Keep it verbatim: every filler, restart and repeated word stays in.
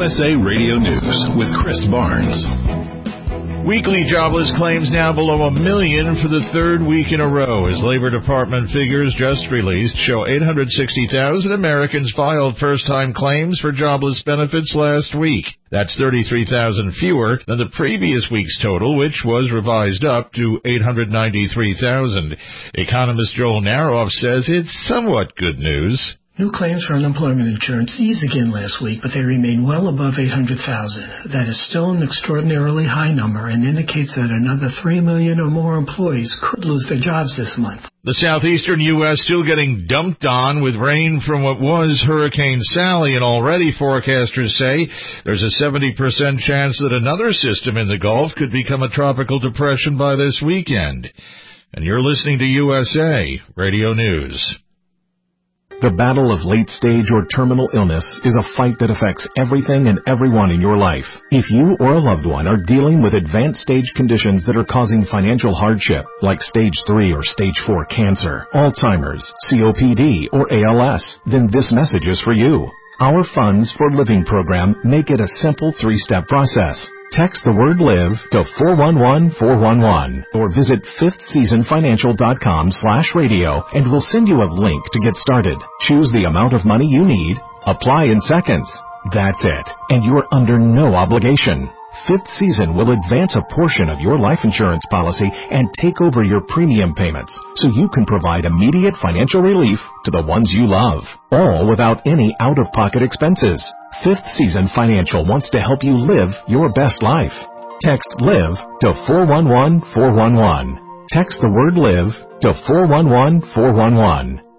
U S A Radio News with Chris Barnes. Weekly jobless claims now below a million for the third week in a row as Labor Department figures just released show eight hundred sixty thousand Americans filed first-time claims for jobless benefits last week. That's thirty-three thousand fewer than the previous week's total, which was revised up to eight hundred ninety-three thousand. Economist Joel Naroff says it's somewhat good news. New claims for unemployment insurance eased again last week, but they remain well above eight hundred thousand. That is still an extraordinarily high number and indicates that another three million or more employees could lose their jobs this month. The southeastern U S still getting dumped on with rain from what was Hurricane Sally, and already forecasters say there's a seventy percent chance that another system in the Gulf could become a tropical depression by this weekend. And you're listening to U S A Radio News. The battle of late-stage or terminal illness is a fight that affects everything and everyone in your life. If you or a loved one are dealing with advanced stage conditions that are causing financial hardship, like stage three or stage four cancer, Alzheimer's, C O P D, or A L S, then this message is for you. Our Funds for Living program make it a simple three-step process. Text the word LIVE to four one one four one one or visit fifth season financial dot com slash radio and we'll send you a link to get started. Choose the amount of money you need. Apply in seconds. That's it. And you're under no obligation. Fifth Season will advance a portion of your life insurance policy and take over your premium payments so you can provide immediate financial relief to the ones you love, all without any out-of-pocket expenses. Fifth Season Financial wants to help you live your best life. Text LIVE to four one one four one one. Text the word LIVE to four one one four one one.